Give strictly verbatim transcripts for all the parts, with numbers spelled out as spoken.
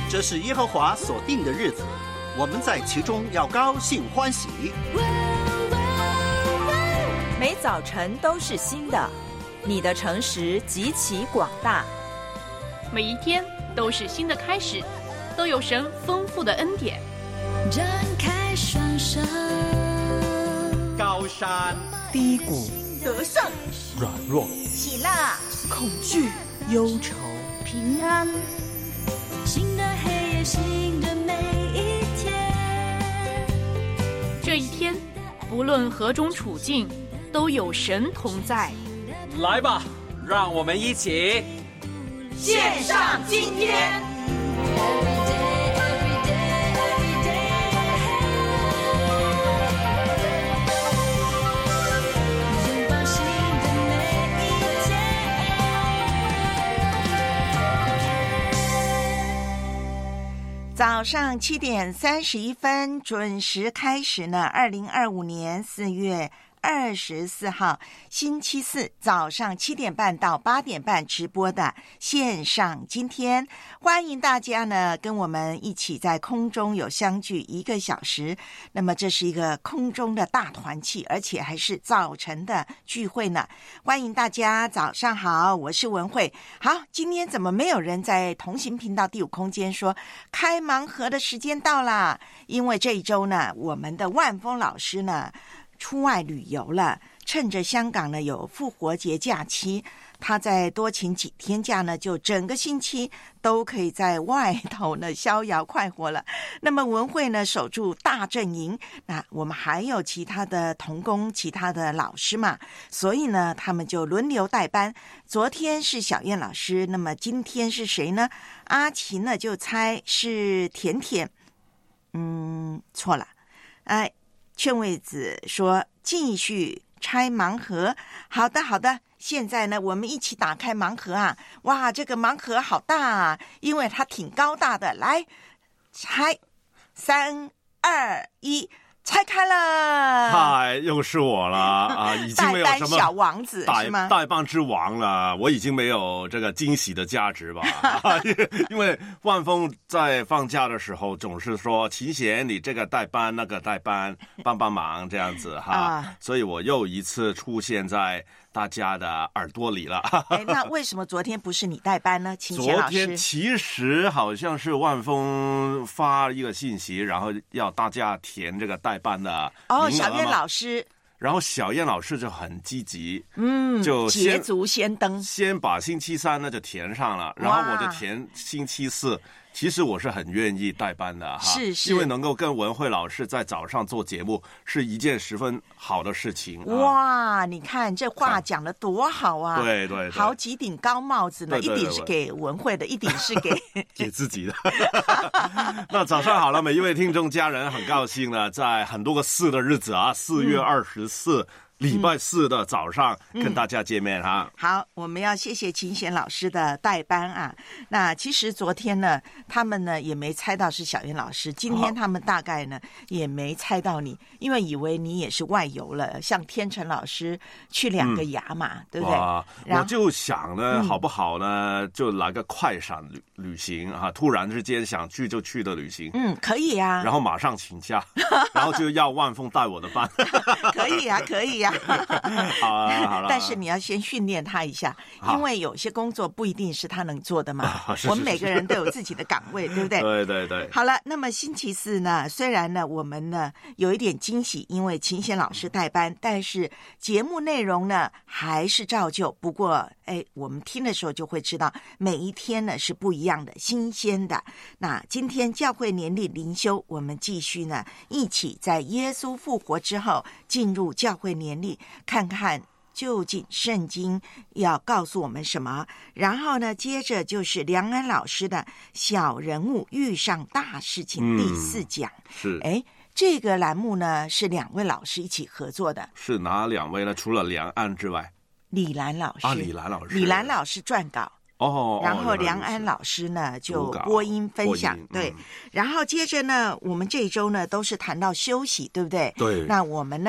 这是耶和华所定的日子，我们在其中要高兴欢喜。 每早晨都是新的，你的诚实极其广大。 每一天都是新的开始，都有神丰富的恩典。 展开双手， 高山低谷， 得胜软弱， 喜乐恐惧忧愁， 平安。 新的黑夜，新的每一天。 这一天，不论何种处境，都有神同在。 来吧，让我们一起献上今天。 早上七点三十一分准时开始呢。二零二五年四月二十四号星期四早上七点半到八点半直播的线上今天，欢迎大家呢跟我们一起在空中有相聚一个小时。那么这是一个空中的大团契，而且还是早晨的聚会呢。欢迎大家，早上好，我是文慧。好，今天怎么没有人在同行频道第五空间说开盲盒的时间到啦？因为这一周呢，我们的万峰老师呢出外旅游了，趁着香港呢有复活节假期，他再多请几天假呢，就整个星期都可以在外头呢逍遥快活了。那么文慧呢守住大阵营，那我们还有其他的同工，其他的老师嘛，所以呢他们就轮流代班。昨天是小燕老师，那么今天是谁呢？阿琴呢就猜是甜甜，嗯，错了，哎。劝慰子说继续拆盲盒。好的好的，现在呢我们一起打开盲盒啊。哇，这个盲盒好大啊，因为它挺高大的。来拆，三二一，拆开了。 嗨，又是我了啊！已经没有什么代班小王子是吗？ 代班之王了，我已经没有这个惊喜的价值吧？因为万峰在放假的时候总是说秦贤，你这个代班那个代班，帮帮忙这样子哈，啊、所以我又一次出现在大家的耳朵里了。 哎，那为什么昨天不是你代班呢？秦贤老师， 昨天其实好像是万峰发一个信息，然后要大家填这个代班的哦，小燕老师。 然后小燕老师就很积极， 嗯， 就捷足先登， 先把星期三呢就填上了，然后我就填星期四。其实我是很愿意代班的哈， 是是， 因为能够跟文慧老师在早上做节目是一件十分好的事情。 哇，你看这话讲得多好啊！ 对 对, 对， 好几顶高帽子呢，对对对对，一顶是给文慧的，一顶是给给自己的。那早上好了，每一位听众家人很高兴呢，在很多个四的日子啊，四月二十四。嗯礼拜四的早上跟大家见面哈、 嗯。好，我们要谢谢秦贤老师的代班啊。那其实昨天呢，他们呢也没猜到是小燕老师，今天他们大概呢也没猜到你，因为以为你也是外游了，像天成老师去两个牙嘛，嗯、对不对？ 我就想呢，好不好呢？就来个快闪旅旅行啊！突然之间想去就去的旅行， 嗯，可以啊。 然后马上请假，然后就要万峰带我的班， 可以啊，可以啊。 好啊，好了。 但是你要先训练他一下，因为有些工作不一定是他能做的嘛。 啊、是是是我们每个人都有自己的岗位，对不对？ 对对对。 好了，那么星期四呢，虽然呢我们呢有一点惊喜，因为秦贤老师代班，但是节目内容呢还是照旧。不过，哎，我们听的时候就会知道，每一天呢是不一样的、新鲜的。那今天教会年历灵修，我们继续呢一起在耶稣复活之后进入教会年历。看看究竟圣经要告诉我们什么，然后呢接着就是梁安老师的小人物遇上大事情第四讲、 嗯、是哎，这个栏目呢是两位老师一起合作的。 是哪两位呢？除了梁安之外， 李兰老师啊，李兰老师， 李兰老师撰稿哦， 然后梁安老师呢就播音分享，对、嗯，然后接着呢，我们这一周呢都是谈到休息，对不对？ 对。 那我们呢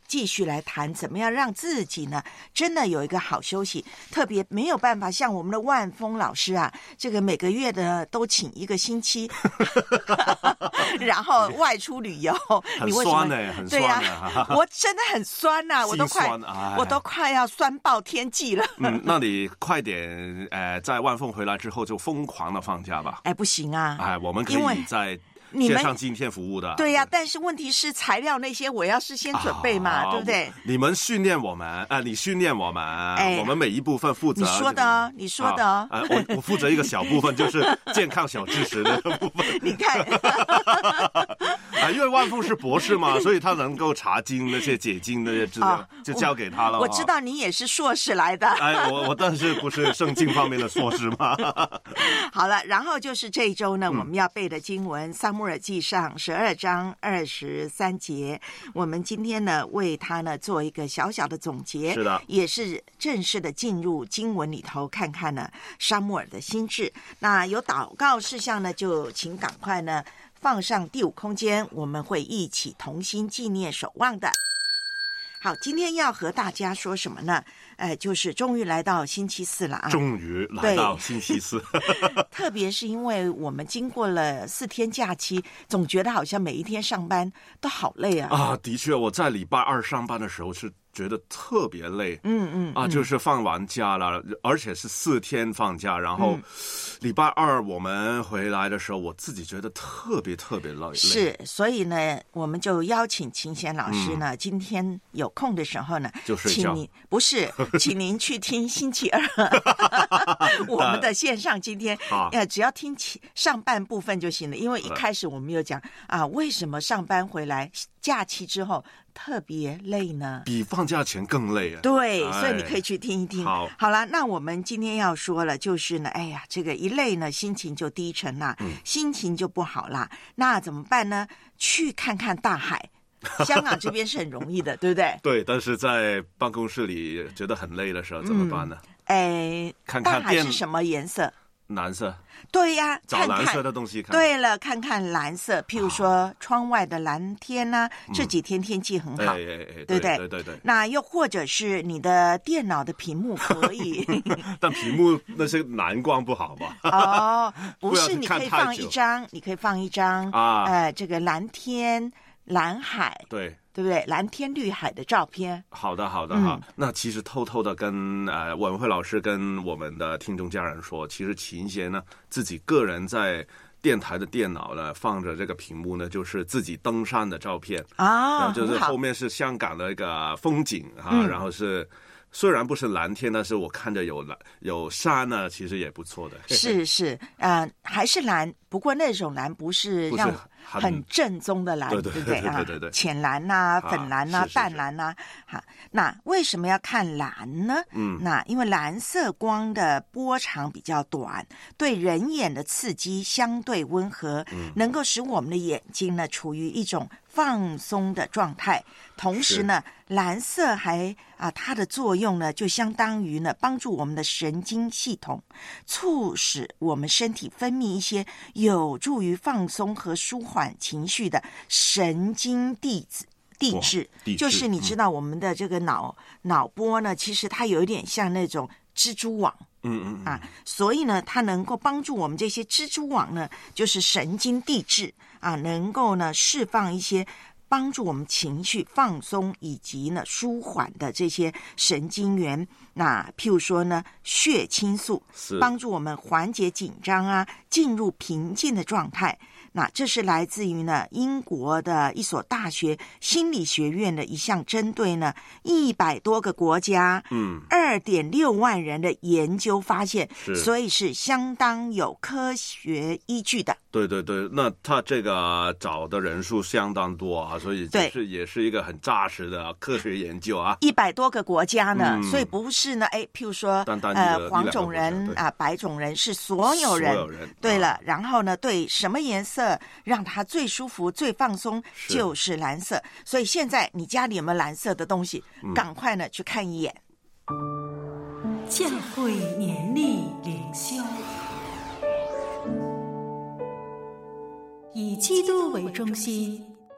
继续来谈怎么样让自己呢真的有一个好休息，特别没有办法像我们的万峰老师啊，这个每个月的都请一个星期然后外出旅游， 很你为什么酸欸很对酸呀、 欸我真的很酸呐、啊，我都快心酸哎我都快要酸爆天际了。 嗯，那你快点，呃，在万凤回来之后就疯狂的放假吧。 哎，不行啊！ 哎，我们可因为以在你们线上今天服务的。 对呀、啊，但是问题是材料那些我要事先准备嘛， 啊对不对？ 你们训练我们，啊、呃，你训练我们， 哎、 我们每一部分负责。 你说的哦，你说的哦。 啊、我我负责一个小部分，就是健康小知识的部分。 你看， 啊，因为万凤是博士嘛，所以他能够查经那些解经那些资料，哦、就交给他了。 我, 我知道你也是硕士来的。 哎，我我但是不是圣经方面的硕士嘛。 好了，然后就是这一周呢，嗯、我们要背的经文《撒母耳记上》十二章二十三节，我们今天呢为它呢做一个小小的总结， 是的， 也是正式的进入经文里头看看呢撒母耳的心志。那有祷告事项呢，就请赶快呢放上第五空间，我们会一起同心纪念守望的。好，今天要和大家说什么呢？呃，就是终于来到星期四了啊！ 终于来到星期四， 特别是因为我们经过了四天假期，总觉得好像每一天上班都好累啊！ 啊，的确，我在礼拜二上班的时候是觉得特别累， 嗯嗯啊，就是放完假了，而且是四天放假，然后礼拜二我们回来的时候，我自己觉得特别特别累。 是，所以呢，我们就邀请秦贤老师呢，嗯、今天有空的时候呢， 就睡觉， 请您不是，请您去听星期二我们的线上今天，呃，只要听上半部分就行了，因为一开始我们有讲啊，为什么上班回来假期之后特别累呢？ 比放假前更累啊！ 对，所以你可以去听一听。 好， 好了，那我们今天要说了，就是呢，哎呀，这个一累呢，心情就低沉啦，嗯、心情就不好啦。那怎么办呢？去看看大海。香港这边是很容易的，对不对？ 对，但是在办公室里觉得很累的时候怎么办呢？ 哎、嗯， 看看大海是什么颜色？ 蓝色。 对呀、啊， 找蓝色的东西看。 对了，看看蓝色，譬如说窗外的蓝天啊，嗯、这几天天气很好， 哎哎哎， 对不对？ 对对对。 那又或者是你的电脑的屏幕可以， 但屏幕那些蓝光不好吧？ 哦，不是，你可以放一张，你可以放一张啊，呃，这个蓝天、蓝海， 对。 对不对？蓝天绿海的照片。 好的，好的哈、嗯。那其实偷偷的跟呃文慧老师跟我们的听众家人说，其实秦贤呢自己个人在电台的电脑呢放着这个屏幕呢，就是自己登山的照片啊， 然后就是后面是香港的一个风景哈、嗯，然后是。虽然不是蓝天，但是我看着有蓝有山呢，其实也不错的。 是是，呃，还是蓝，不过那种蓝不是让很正宗的蓝， 对对不对啊？ 对对对， 浅蓝呐、啊、粉蓝呐、啊、淡蓝呐、啊，哈。那为什么要看蓝呢？嗯，那因为蓝色光的波长比较短，对人眼的刺激相对温和，嗯、能够使我们的眼睛呢处于一种放松的状态。同时呢，蓝色还啊，它的作用呢，就相当于呢，帮助我们的神经系统，促使我们身体分泌一些有助于放松和舒缓情绪的神经递质。递质就是你知道我们的这个脑、嗯、脑波呢，其实它有一点像那种蜘蛛网。 嗯嗯啊，所以呢，它能够帮助我们这些蜘蛛网呢，就是神经递质啊，能够呢释放一些帮助我们情绪放松以及呢舒缓的这些神经元。那譬如说呢，血清素帮助我们缓解紧张啊，进入平静的状态。那这是来自于呢英国的一所大学心理学院的一项针对呢一百多个国家，嗯，二点六万人的研究发现，所以是相当有科学依据的。 对对对，那他这个找的人数相当多啊，所以这是也是一个很扎实的科学研究啊。 一百多个国家呢、嗯，所以不是呢，哎，譬如说， 单单呃，黄种人啊、呃，白种人是所有人。 所有人。 对了，然后呢，对什么颜色让他最舒服、最放松，就是蓝色。所以现在你家里有没有蓝色的东西？嗯、赶快呢去看一眼。 教会年历灵修。以基督为中心，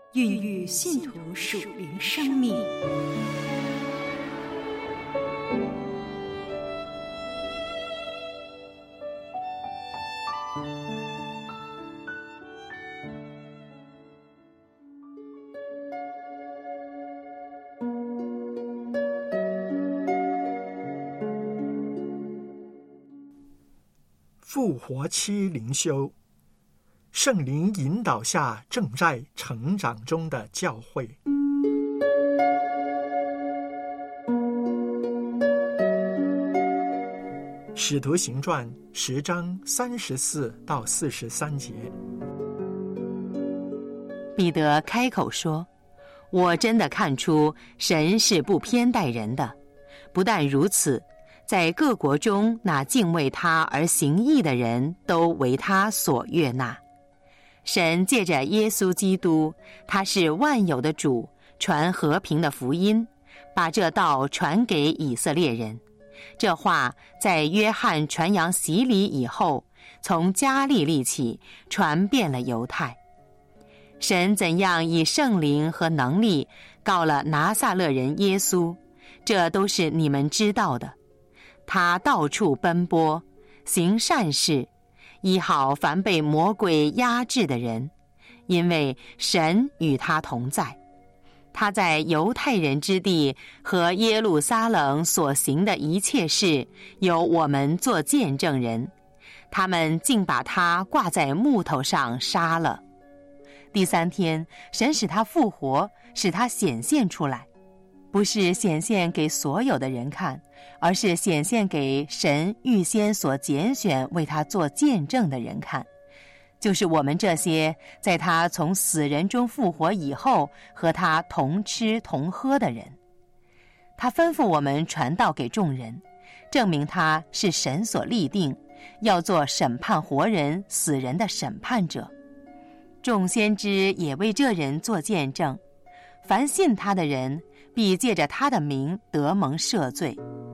孕育信徒属灵生命。 复活期灵修，圣灵引导下正在成长中的教会。使徒行传十章三十四到四十三节， 彼得开口说：“我真的看出神是不偏待人的，不但如此，在各国中那敬畏他而行义的人都为他所悦纳。神借着耶稣基督，他是万有的主，传和平的福音，把这道传给以色列人。这话在约翰传扬洗礼以后，从加利利起传遍了犹太。神怎样以圣灵和能力告了拿撒勒人耶稣，这都是你们知道的。他到处奔波，行善事，医好凡被魔鬼压制的人，因为神与他同在。他在犹太人之地和耶路撒冷所行的一切事，有我们做见证人。他们竟把他挂在木头上杀了。第三天，神使他复活，使他显现出来，不是显现给所有的人看，而是显现给神预先所拣选为他做见证的人看，就是我们这些在他从死人中复活以后和他同吃同喝的人。他吩咐我们传道给众人，证明他是神所立定，要做审判活人死人的审判者。众先知也为这人做见证，凡信他的人必借着他的名得蒙赦罪。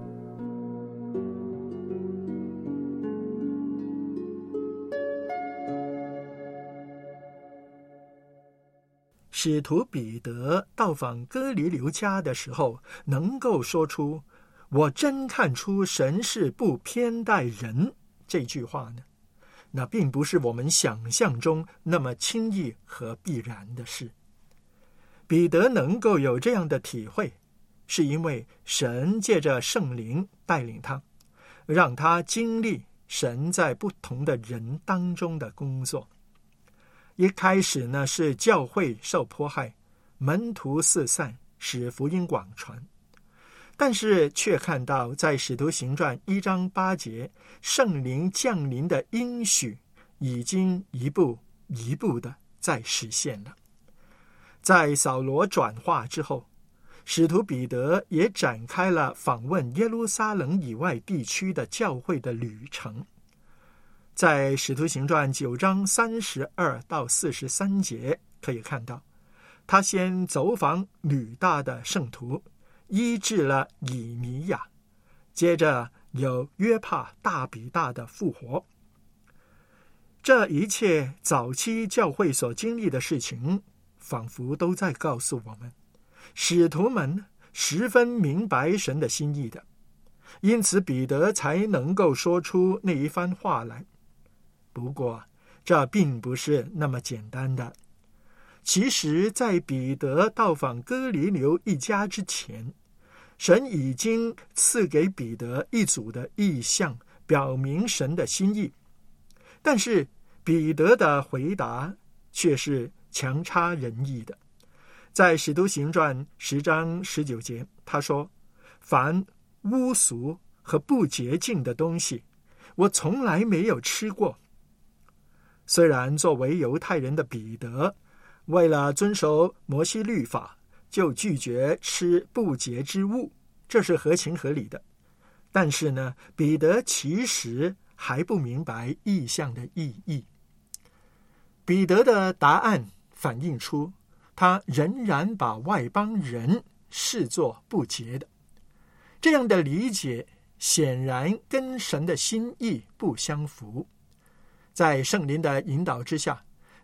使徒彼得到访哥尼流家的时候，能够说出“我真看出神是不偏待人”这句话呢，那并不是我们想象中那么轻易和必然的事。彼得能够有这样的体会，是因为神借着圣灵带领他，让他经历神在不同的人当中的工作。一开始呢，是教会受迫害，门徒四散，使福音广传。但是却看到在使徒行传一章八节，圣灵降临的应许已经一步一步的在实现了。在扫罗转化之后，使徒彼得也展开了访问耶路撒冷以外地区的教会的旅程。在使徒行传九章三十二到四十三节可以看到，他先走访吕大的圣徒，医治了以米亚，接着有约帕大比大的复活。这一切早期教会所经历的事情，仿佛都在告诉我们，使徒们十分明白神的心意的，因此彼得才能够说出那一番话来。不过这并不是那么简单的。其实在彼得到访哥尼流一家之前，神已经赐给彼得一组的异象，表明神的心意。但是彼得的回答却是强差人意的。在使徒行传十章十九节，他说：凡污俗和不洁净的东西，我从来没有吃过。虽然作为犹太人的彼得，为了遵守摩西律法，就拒绝吃不洁之物，这是合情合理的。但是呢，彼得其实还不明白异象的意义。彼得的答案反映出他仍然把外邦人视作不洁的。这样的理解显然跟神的心意不相符。在圣灵的引导之下，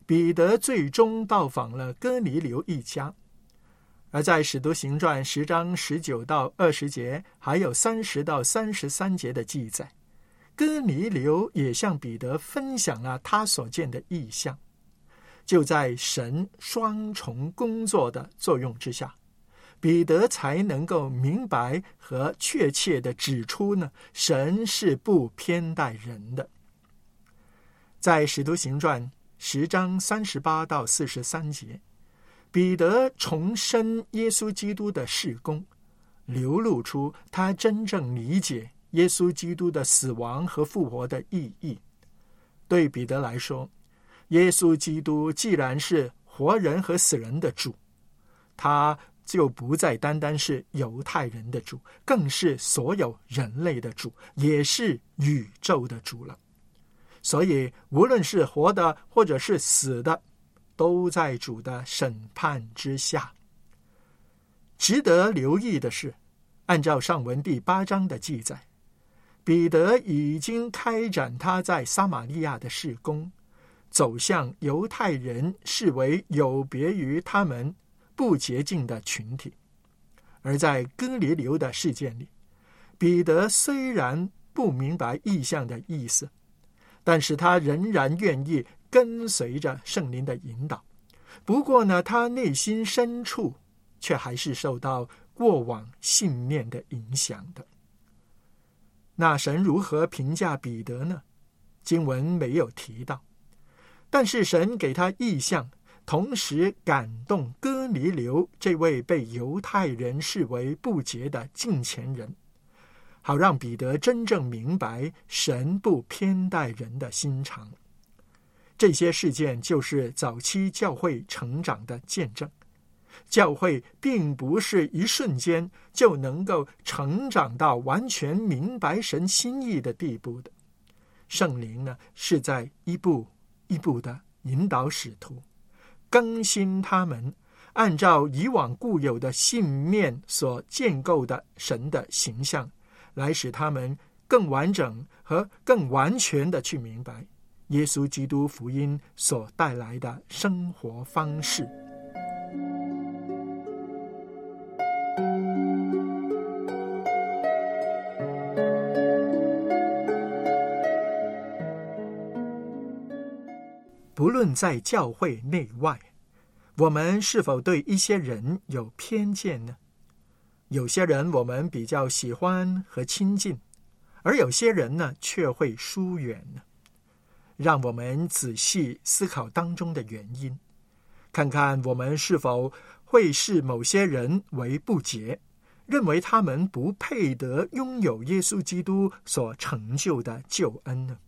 彼得最终到访了哥尼流一家。而在使徒行传十章十九到二十节，还有三十到三十三节的记载，哥尼流也向彼得分享了他所见的异象。就在神双重工作的作用之下，彼得才能够明白和确切地指出呢，神是不偏待人的。在使徒行传十章三十八到四十三节，彼得重申耶稣基督的事工，流露出他真正理解耶稣基督的死亡和复活的意义。对彼得来说，耶稣基督既然是活人和死人的主，他就不再单单是犹太人的主，更是所有人类的主，也是宇宙的主了。所以无论是活的或者是死的，都在主的审判之下。值得留意的是，按照上文第八章的记载，彼得已经开展他在撒玛利亚的事工，走向犹太人视为有别于他们不洁净的群体。而在哥尼流的事件里，彼得虽然不明白异象的意思，但是他仍然愿意跟随着圣灵的引导。不过呢，他内心深处却还是受到过往信念的影响的。那神如何评价彼得呢？经文没有提到，但是神给他异象，同时感动哥尼流这位被犹太人视为不洁的敬虔人，好让彼得真正明白神不偏待人的心肠。这些事件就是早期教会成长的见证。教会并不是一瞬间就能够成长到完全明白神心意的地步的。圣灵呢，是在一步一步的引导使徒，更新他们，按照以往固有的信念所建构的神的形象，来使他们更完整和更完全的去明白耶稣基督福音所带来的生活方式。不论在教会内外，我们是否对一些人有偏见呢？有些人我们比较喜欢和亲近，而有些人呢却会疏远呢。让我们仔细思考当中的原因，看看我们是否会视某些人为不洁，认为他们不配得拥有耶稣基督所成就的救恩呢？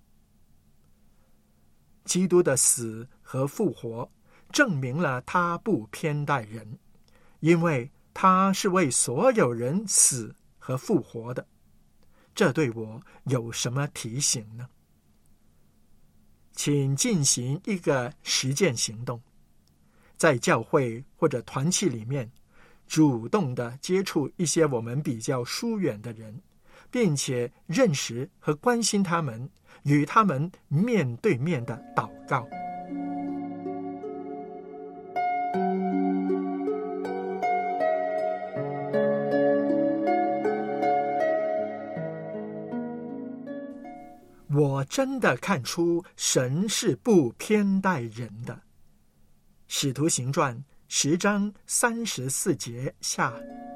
基督的死和复活证明了他不偏待人，因为他是为所有人死和复活的。这对我有什么提醒呢？请进行一个实践行动，在教会或者团契里面主动的接触一些我们比较疏远的人，并且认识和关心他们，与他们面对面的祷告。我真的看出神是不偏待人的。使徒行传十章三十四节下。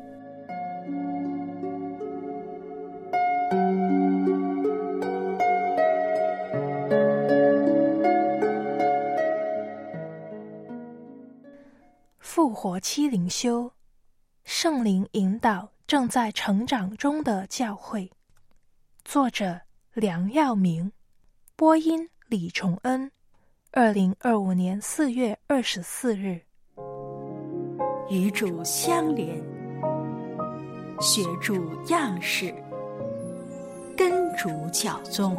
复活期灵修，圣灵引导正在成长中的教会。作者梁耀明，播音李崇恩，二零二五年四月二十四日。 与主相连，学主样式，跟主教宗。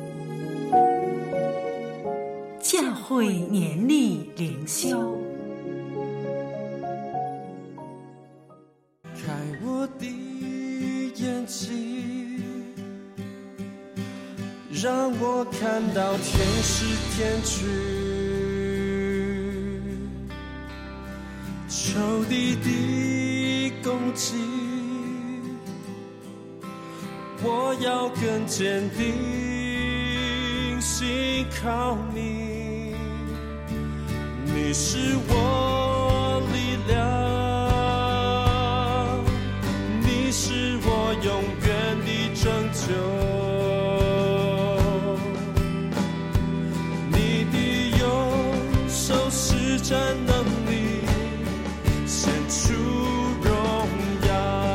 教会年历灵修。 开我的眼睛，让我看到天使天军。 仇敌的攻击，我要更坚定，信靠你，你是我力量，你是我永远的拯救，你的右手施展能力，显出荣耀，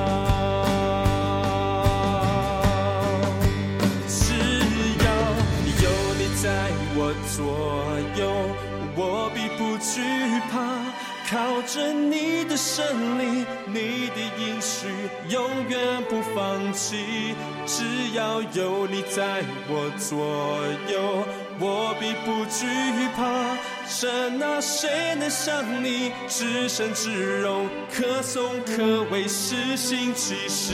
只要有你在我左右，我必不惧怕，靠着你的胜利，你的应许永远不放弃，只要有你在我左右，我必不惧怕，神啊，谁能像你至圣至荣，可颂可畏，施行其事。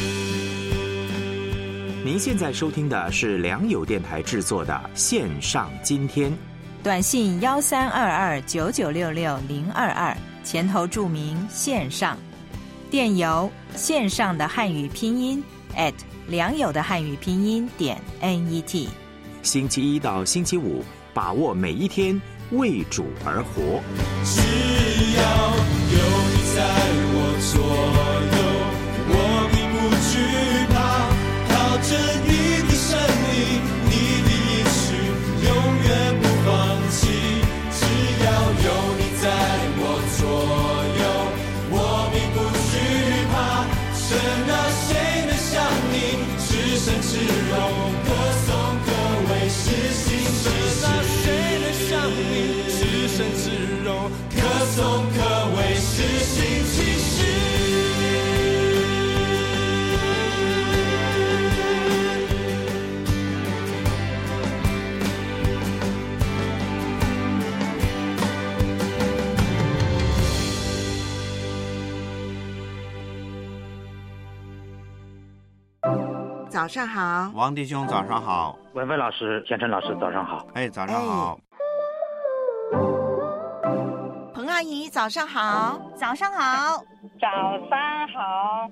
您现在收听的是良友电台制作的线上今天， 短信幺三二二九九六六零二二，前头注明线上，电邮线上的汉语拼音 at 良友的汉语拼音点 net。 星期一到星期五，把握每一天，为主而活。 只要有你在我左右，我必不惧怕，靠着你的胜利，你的应许永远不放弃，只要有你在我左右，我必不惧怕，神啊，谁能像你至圣至荣，可颂可畏，施行其事，谁能像你至圣至荣，可颂可畏，施行其事。 早上好， 王弟兄早上好， 文飞老师、建成老师早上好。 哎，早上好。 彭阿姨早上好， 早上好， 早上好。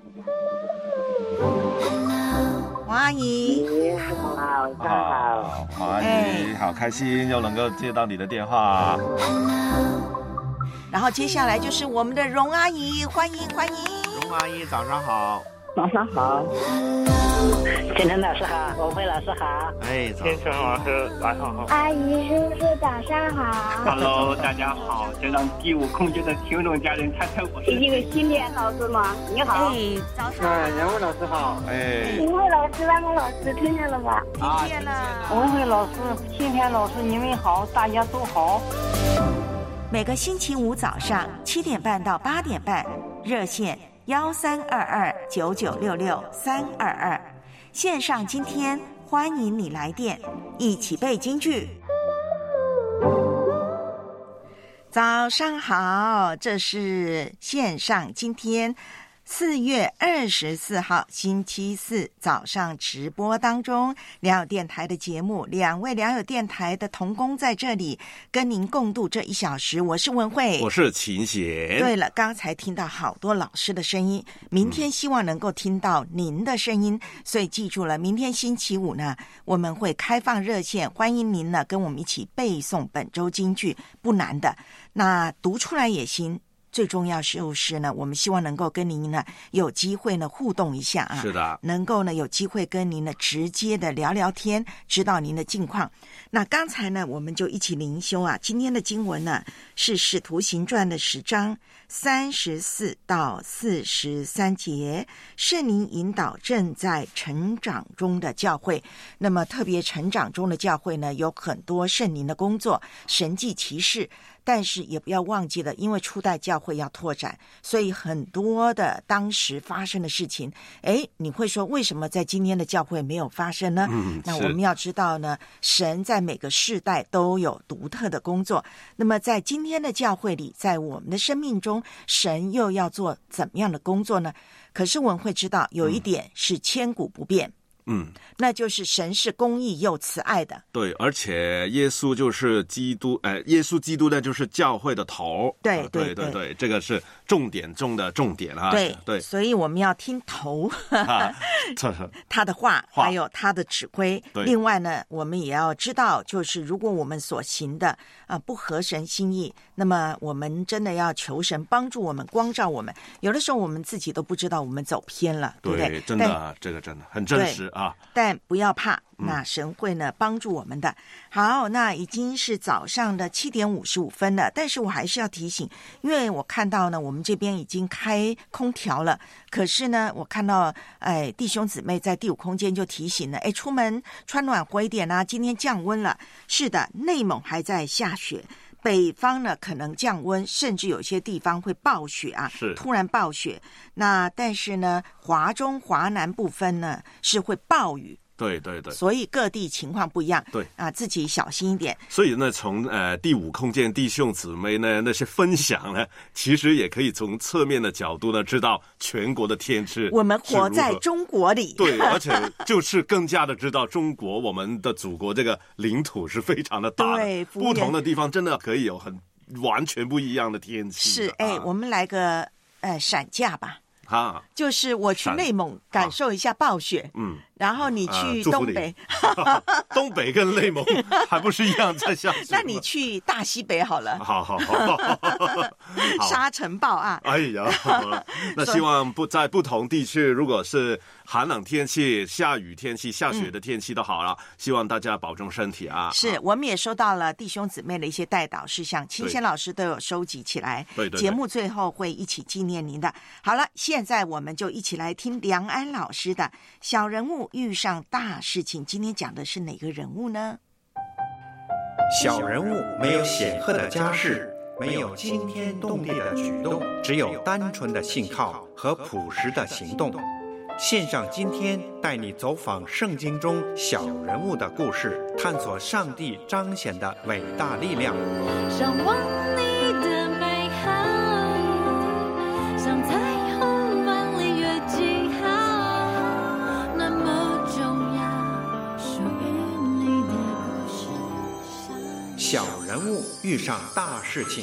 王阿姨你好，早上好。 王阿姨好开心又能够接到你的电话。 然后接下来就是我们的荣阿姨，欢迎欢迎。 荣阿姨早上好。 早上好， 建成老师好，文辉老师好。 哎， 建成老师晚上好。 阿姨叔叔早上好。 Hello， 大家好，先让第五空间的听众家人猜猜我是一位新年老师吗？你好。 哎， 早上。哎，杨伟老师好。 哎。 文辉老师、万峰老师听见了吧？ 听见了。 文辉老师、新田老师，你们好，大家都好。 每个星期五早上七点半到八点半，热线幺三二二九九六六三二二，线上今天欢迎你来电，一起背京剧。早上好，这是线上今天四月二十四号星期四早上直播当中，良友电台的节目，两位良友电台的同工在这里跟您共度这一小时。我是文慧， 我是秦贤。 对了，刚才听到好多老师的声音，明天希望能够听到您的声音，嗯、所以记住了，明天星期五呢，我们会开放热线，欢迎您呢跟我们一起背诵本周京剧，不难的，那读出来也行。最重要就是呢，我们希望能够跟您呢有机会呢互动一下啊， 是的， 能够呢有机会跟您呢直接的聊聊天，知道您的近况。那刚才呢，我们就一起灵修啊，今天的经文呢是《使徒行传》的十章三十四到四十三节，圣灵引导正在成长中的教会。那么特别成长中的教会呢，有很多圣灵的工作，神迹奇事。但是也不要忘记了，因为初代教会要拓展，所以很多的当时发生的事情，哎，你会说为什么在今天的教会没有发生呢？ 嗯， 那我们要知道呢，神在每个世代都有独特的工作。那么在今天的教会里，在我们的生命中，神又要做怎么样的工作呢？可是我们会知道有一点是千古不变。 嗯， 那就是神是公义又慈爱的。 对，而且耶稣就是基督，呃，耶稣基督呢就是教会的头。 对、 呃、 对对 对, 对，这个是重点中的重点啊。 对对， 所以我们要听头啊、 他的话， 话还有他的指挥。另外呢，我们也要知道，就是如果我们所行的啊、呃、不合神心意，那么我们真的要求神帮助我们，光照我们。有的时候我们自己都不知道我们走偏了，对不对？ 对，真的，这个真的很真实啊。 但不要怕，那神会呢帮助我们的。好，那已经是早上的七点五十五分了，但是我还是要提醒，因为我看到呢，我们这边已经开空调了，可是呢，我看到哎弟兄姊妹在第五空间就提醒了，哎，出门穿暖和一点啊，今天降温了。是的，内蒙还在下雪。北方呢可能降温，甚至有些地方会暴雪啊， 是突然暴雪。那但是呢，华中、华南部分呢是会暴雨。 对对对， 所以各地情况不一样， 对啊，自己小心一点。 所以呢，从呃第五空间弟兄姊妹呢那些分享呢，其实也可以从侧面的角度呢，知道全国的天气。 我们活在中国里， 对，而且就是更加的知道中国我们的祖国这个领土是非常的大的， 对， 不同的地方真的可以有很完全不一样的天气。 是，哎、啊，我们来个呃闪假吧。 啊， 就是我去内蒙感受一下暴雪，嗯，然后你去东北， 呃、东北跟内蒙还不是一样在下雪？ 那你去大西北好了， 好好好， 沙尘暴啊！ 哎呀，那希望不在不同地区，如果是寒冷天气、下雨天气、下雪的天气都好了，嗯、希望大家保重身体啊！ 是，我们也收到了弟兄姊妹的一些代祷事项，秦贤老师都有收集起来， 对对对， 节目最后会一起纪念您的。好了，现在我们就一起来听梁安老师的小人物遇上大事情。今天讲的是哪个人物呢？ 小人物没有显赫的家世，没有惊天动地的举动，只有单纯的信靠和朴实的行动。线上今天带你走访圣经中小人物的故事，探索上帝彰显的伟大力量。 向往你的美好，像彩虹万里越记号，那么重要，属于你的故事。 小人物遇上大事情。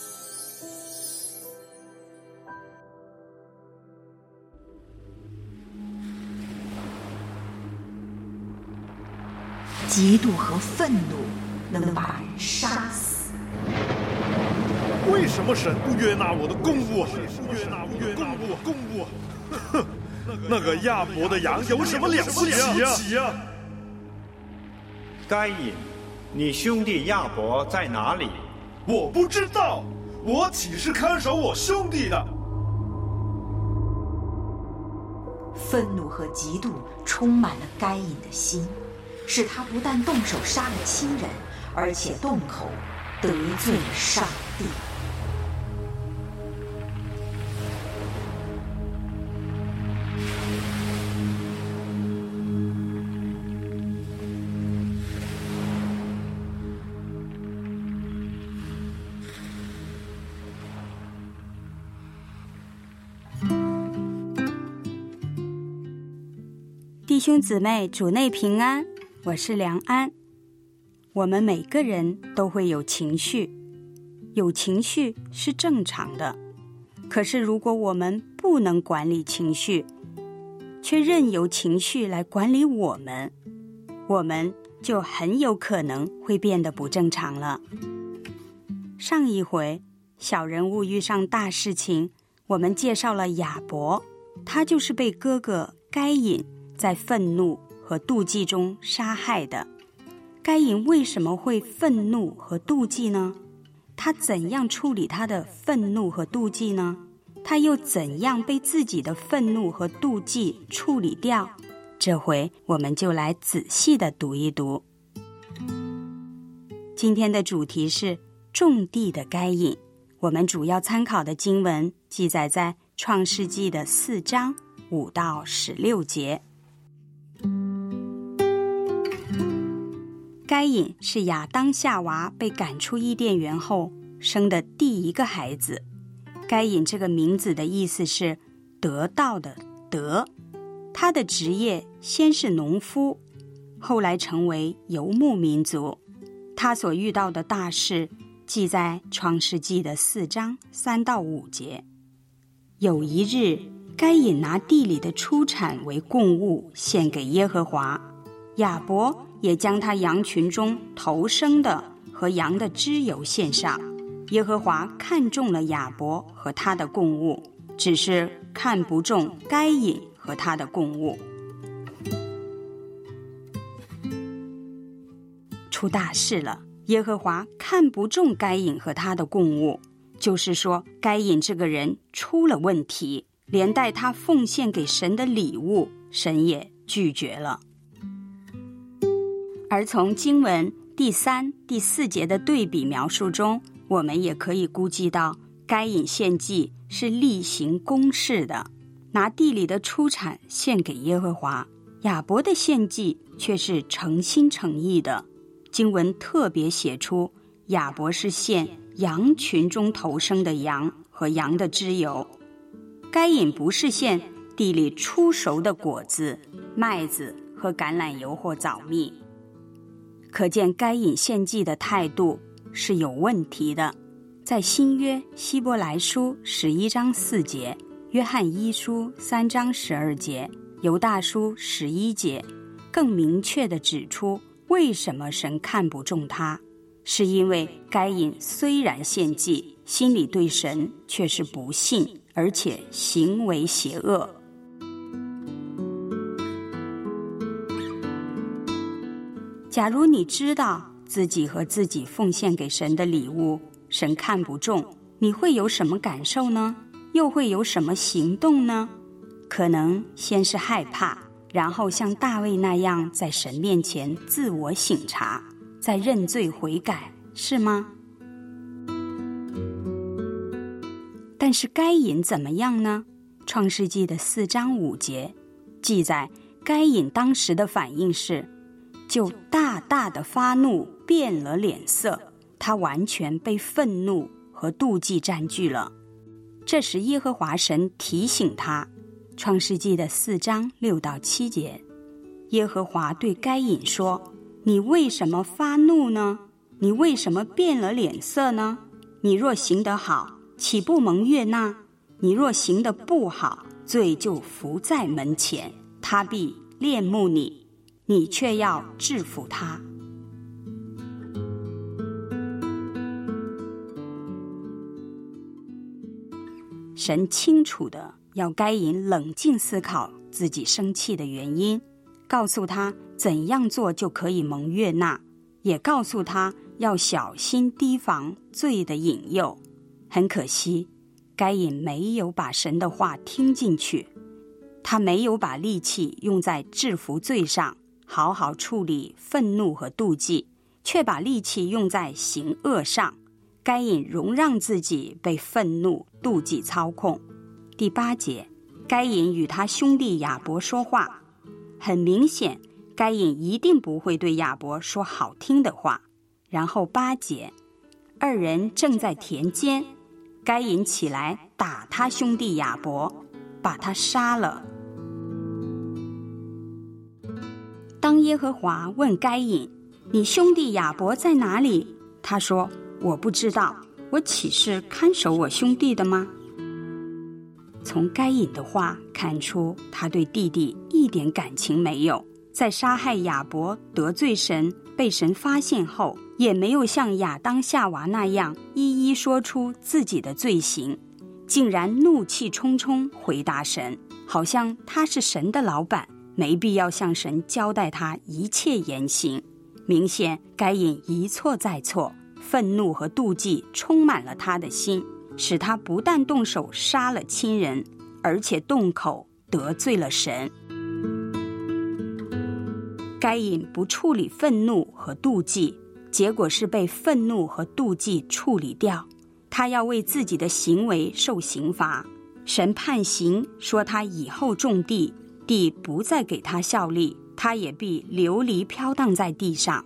嫉妒和愤怒能把人杀死。 为什么神不悦纳我的公物？不悦纳我的公物，公物。哼，那个亚伯的羊有什么了不起啊？ 该隐，你兄弟亚伯在哪里？ 我不知道，我岂是看守我兄弟的？ 愤怒和嫉妒充满了该隐的心。使他不但动手杀了亲人，而且动口得罪了上帝。 弟兄姊妹，主内平安。我是梁安。我们每个人都会有情绪，有情绪是正常的。可是如果我们不能管理情绪，却任由情绪来管理我们，我们就很有可能会变得不正常了。上一回小人物遇上大事情，我们介绍了亚伯，他就是被哥哥该隐在愤怒和妒忌中杀害的。该隐为什么会愤怒和妒忌呢？他怎样处理他的愤怒和妒忌呢？他又怎样被自己的愤怒和妒忌处理掉？这回我们就来仔细地读一读。今天的主题是种地的该隐，我们主要参考的经文记载在创世纪的四章五到十六节。该隐是亚当夏娃被赶出伊甸园后生的第一个孩子。该隐这个名字的意思是得到的得， 他的职业先是农夫，后来成为游牧民族。他所遇到的大事记在创世纪的四章三到五节。有一日，该隐拿地里的出产为供物献给耶和华，亚伯也将他羊群中头生的和羊的脂油献上。耶和华看中了亚伯和他的供物，只是看不中该隐和他的供物。出大事了，耶和华看不中该隐和他的供物，就是说该隐这个人出了问题，连带他奉献给神的礼物，神也拒绝了。而从经文第三、第四节的对比描述中，我们也可以估计到，该隐献祭是例行公事的，拿地里的出产献给耶和华；亚伯的献祭却是诚心诚意的。经文特别写出，亚伯是献羊群中头生的羊和羊的脂油，该隐不是献地里出熟的果子、麦子和橄榄油或枣蜜。可见该隐献祭的态度是有问题的。在新约希伯来书十一章四节、约翰一书三章十二节、犹大书十一节，更明确地指出为什么神看不中他，是因为该隐虽然献祭，心里对神却是不信，而且行为邪恶。假如你知道自己和自己奉献给神的礼物神看不中，你会有什么感受呢？又会有什么行动呢？可能先是害怕，然后像大卫那样在神面前自我省察，再认罪悔改，是吗？但是该隐怎么样呢？创世纪的四章五节记载，该隐当时的反应是，就大大的发怒，变了脸色，他完全被愤怒和妒忌占据了。这时耶和华神提醒他，创世纪的四章六到七节，耶和华对该隐说，你为什么发怒呢？你为什么变了脸色呢？你若行得好，岂不蒙悦纳？你若行得不好，罪就伏在门前，他必恋慕你，你却要制服他。神清楚地要该隐冷静思考自己生气的原因，告诉他怎样做就可以蒙悦纳，也告诉他要小心提防罪的引诱。很可惜，该隐没有把神的话听进去，他没有把力气用在制服罪上，好好处理愤怒和妒忌，却把力气用在行恶上。该隐容让自己被愤怒、妒忌操控。第八节，该隐与他兄弟亚伯说话，很明显，该隐一定不会对亚伯说好听的话。然后八节，二人正在田间，该隐起来打他兄弟亚伯，把他杀了。当耶和华问该隐，你兄弟亚伯在哪里？他说，我不知道，我岂是看守我兄弟的吗？从该隐的话看出，他对弟弟一点感情没有，在杀害亚伯得罪神被神发现后，也没有像亚当夏娃那样一一说出自己的罪行，竟然怒气冲冲回答神，好像他是神的老板，没必要向神交代他一切言行。明显该隐一错再错，愤怒和妒忌充满了他的心，使他不但动手杀了亲人，而且动口得罪了神。该隐不处理愤怒和妒忌，结果是被愤怒和妒忌处理掉，他要为自己的行为受刑罚。神判刑，说他以后种地，地不再给他效力，他也必流离飘荡在地上。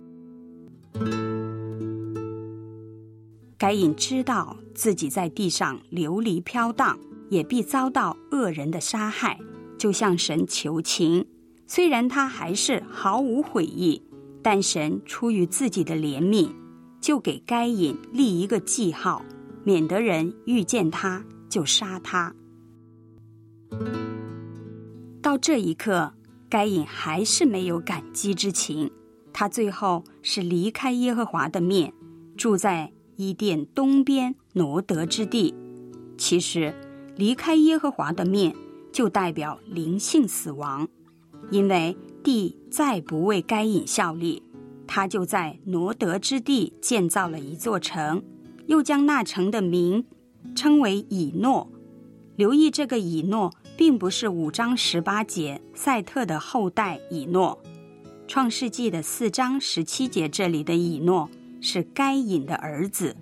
该隐知道自己在地上流离飘荡，也必遭到恶人的杀害， 就向神求情，虽然他还是毫无悔意，但神出于自己的怜悯，就给该隐立一个记号，免得人遇见他就杀他。到这一刻，该隐还是没有感激之情，他最后是离开耶和华的面，住在伊甸东边挪得之地。其实离开耶和华的面就代表灵性死亡，因为地再不为该隐效力，他就在挪得之地建造了一座城，又将那城的名称为以诺。留意这个以诺并不是五章十八节赛特的后代以诺，创世纪的四章十七节这里的以诺是该隐的儿子。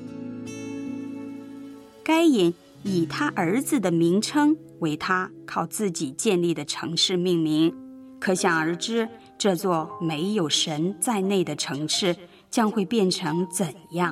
该隐以他儿子的名称为他靠自己建立的城市命名，可想而知，这座没有神在内的城市将会变成怎样。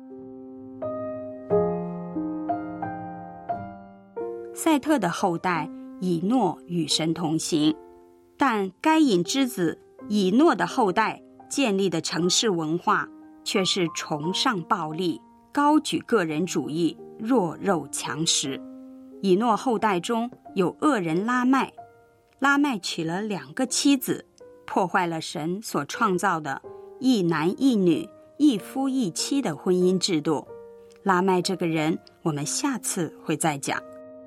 赛特的后代以诺与神同行，但该隐之子以诺的后代建立的城市文化却是崇尚暴力，高举个人主义，弱肉强食。以诺后代中有恶人拉麦，拉麦娶了两个妻子，破坏了神所创造的一男一女一夫一妻的婚姻制度。拉麦这个人我们下次会再讲。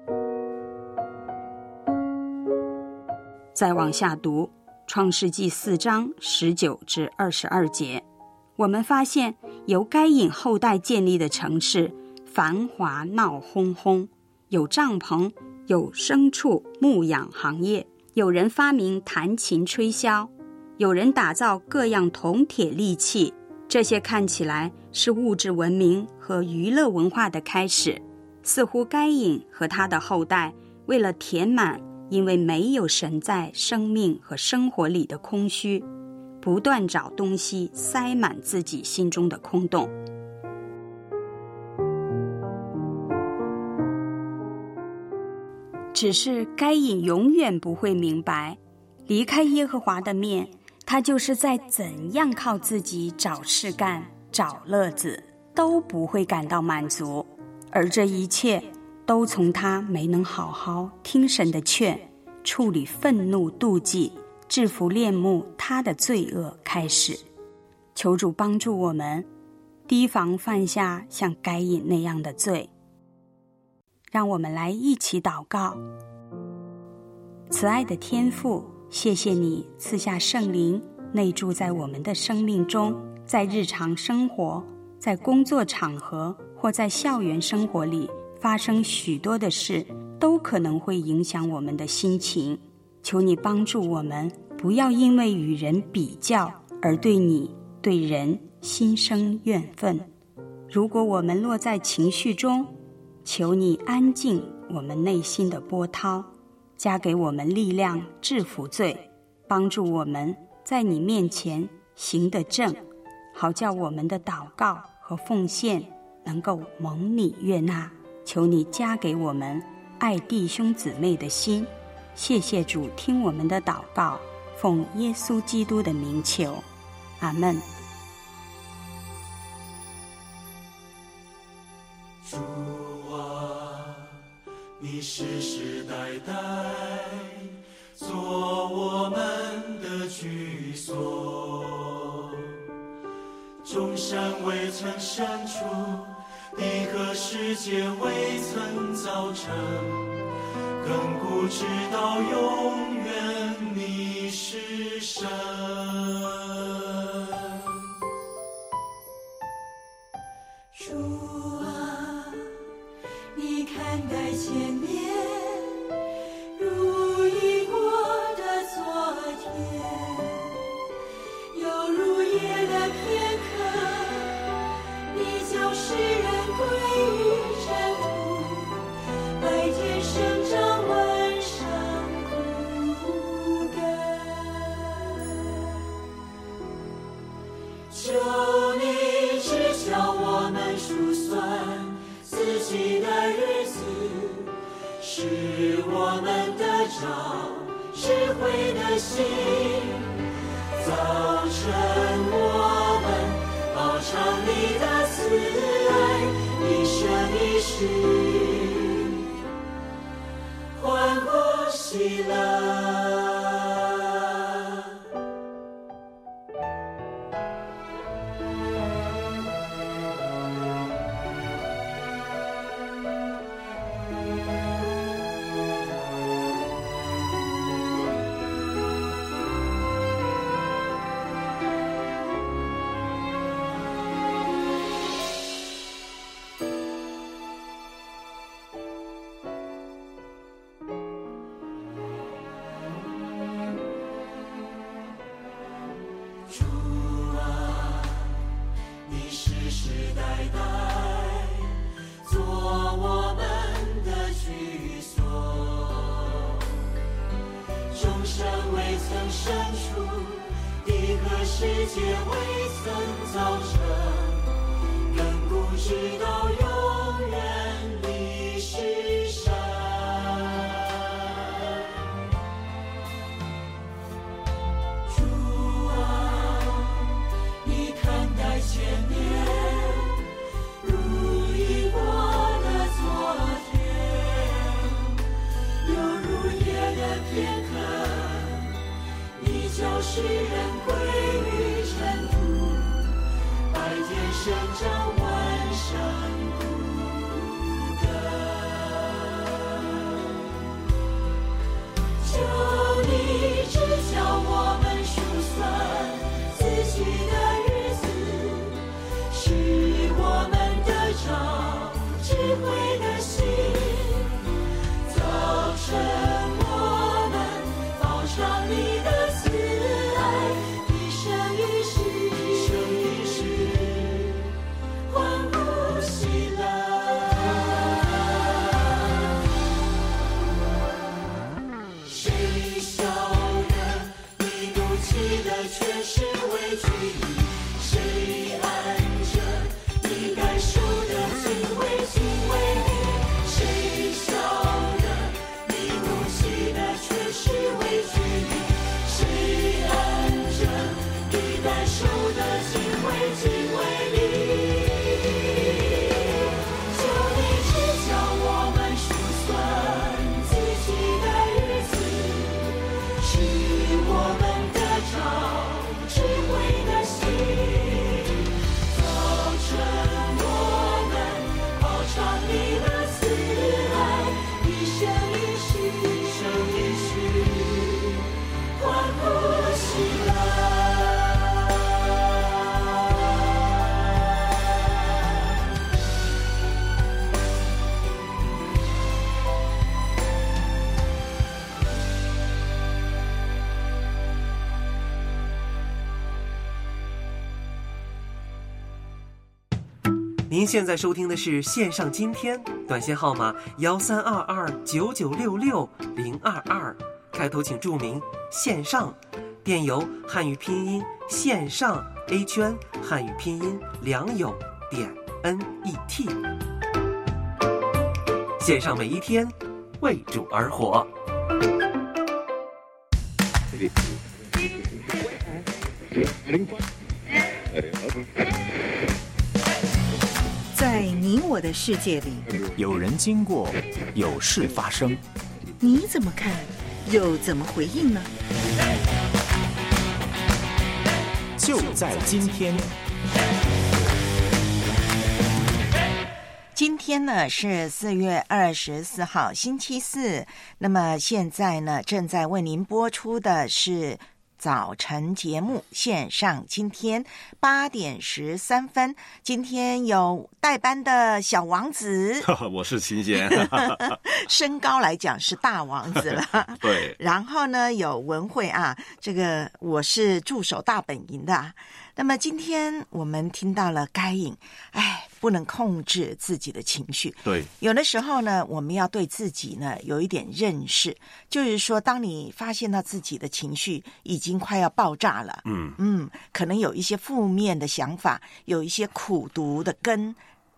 再往下读创世纪四章十九至二十二节，我们发现由该隐后代建立的城市繁华闹哄哄，有帐篷，有牲畜牧养行业，有人发明弹琴吹箫，有人打造各样铜铁利器，这些看起来是物质文明和娱乐文化的开始。似乎该隐和他的后代为了填满因为没有神在生命和生活里的空虚，不断找东西塞满自己心中的空洞。只是该隐永远不会明白，离开耶和华的面，他就是在怎样靠自己找事干、找乐子，都不会感到满足，而这一切都从他没能好好听神的劝，处理愤怒妒忌，制服恋慕他的罪恶开始。求主帮助我们提防犯下像该隐那样的罪。让我们来一起祷告。慈爱的天父，谢谢你赐下圣灵内住在我们的生命中，在日常生活，在工作场合或在校园生活里发生许多的事，都可能会影响我们的心情。求你帮助我们，不要因为与人比较而对你对人心生怨愤。如果我们落在情绪中，求你安静我们内心的波涛，加给我们力量制服罪，帮助我们在你面前行得正，好叫我们的祷告和奉献能够蒙你悦纳。求你加给我们爱弟兄姊妹的心。谢谢主听我们的祷告，奉耶稣基督的名求，阿们。 主啊，你世世代代做我们的居所，众山未曾生出，地和世界未曾造成，亘古直到永远你是神。 主啊，你看待千年如一过的昨天，又如夜的片刻，你叫世人归于尘土，白天生长，晚上枯干。求你知晓我们数算自己的日子，使我们的照，智慧的心。早晨我们饱尝你的慈爱，一生一世欢呼喜乐。世界未曾造成，亘古直到永远历史上。主啊，你看待千年，如一过的昨天，犹如夜的片刻，你叫世人归于尘土，白天生长，晚上枯干。求你指教我们数算自己的日子，使我们得着智慧的心。早晨我们饱尝你的慈爱，一生一世，一生一世欢呼喜乐。谁晓得你怒气的全是畏惧？谁按着你感受的敬畏敬畏你？谁晓得你怒气的全是畏惧你？谁按着你感受的敬畏敬畏你？求你指教我们数算自己的日子，使我们得着智慧的心。早晨我们饱尝你的慈爱，一生一世，一生一世欢呼喜乐。 您现在收听的是线上今天，短信号码幺三二二九九六六零二二，开头请注明线上，电邮汉语拼音线上 A 圈汉语拼音良友点 N E T。线上每一天，为主而活。 在你我的世界里， 有人经过，有事发生， 你怎么看，又怎么回应呢？ 就在今天。 今天呢是四月二十四号，星期四。那么现在呢，正在为您播出的是早晨节目线上，今天八点十三分。今天有代班的小王子， 我是秦贤， 身高来讲是大王子了。 对， 然后呢有文慧啊，这个我是驻守大本营的啊。那么今天我们听到了该隐，哎，不能控制自己的情绪。 对， 有的时候呢，我们要对自己呢有一点认识，就是说，当你发现到自己的情绪已经快要爆炸了， 嗯嗯，可能有一些负面的想法，有一些苦毒的根啊，